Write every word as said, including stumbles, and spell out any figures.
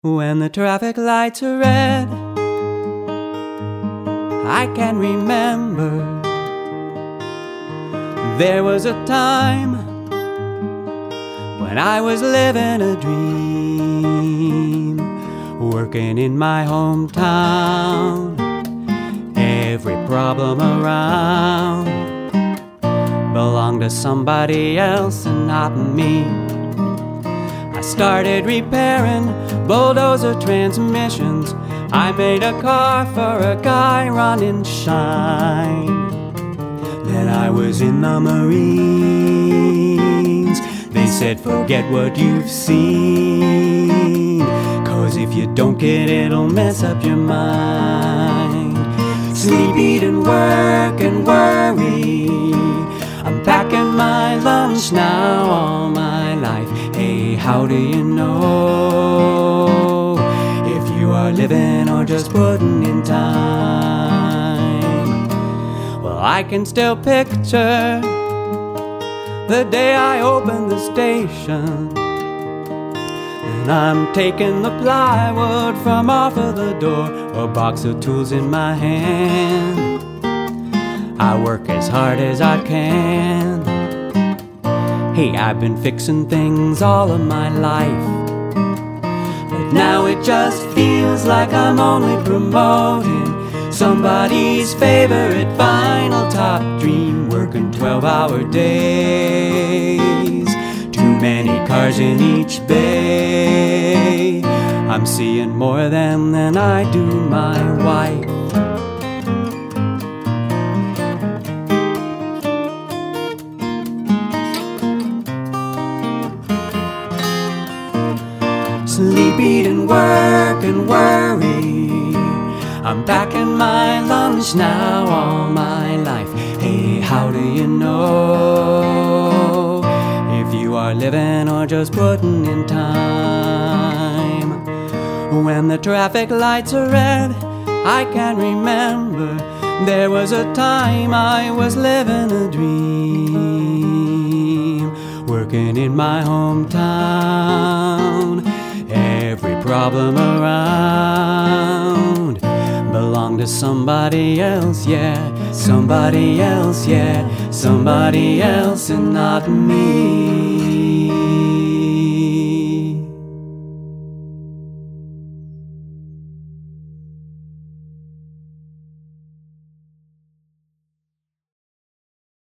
When the traffic lights are red, I can remember there was a time when I was living a dream, working in my hometown. Every problem around belonged to somebody else and not me. I started repairing bulldozer transmissions. I made a car for a guy running shine. Then I was in the Marines. They said forget what you've seen, 'cause if you don't get it, it'll mess up your mind. Sleep, eat and work and worry. I'm packing my lunch now all my life. Hey, how do you know if you are living or just putting in time? Well, I can still picture the day I opened the station, and I'm taking the plywood from off of the door, a box of tools in my hand. I work as hard as I can. Hey, I've been fixing things all of my life, but now it just feels like I'm only promoting somebody's favorite final top dream, working twelve hour days, too many cars in each bay. I'm seeing more of them than I do my wife. Sleep, eat and work and worry. I'm packing my lunch now all my life. Hey, how do you know if you are living or just putting in time? When the traffic lights are red, I can remember there was a time I was living a dream, working in my hometown. Every problem around belonged to somebody else, yeah, somebody else, yeah, somebody else and not me.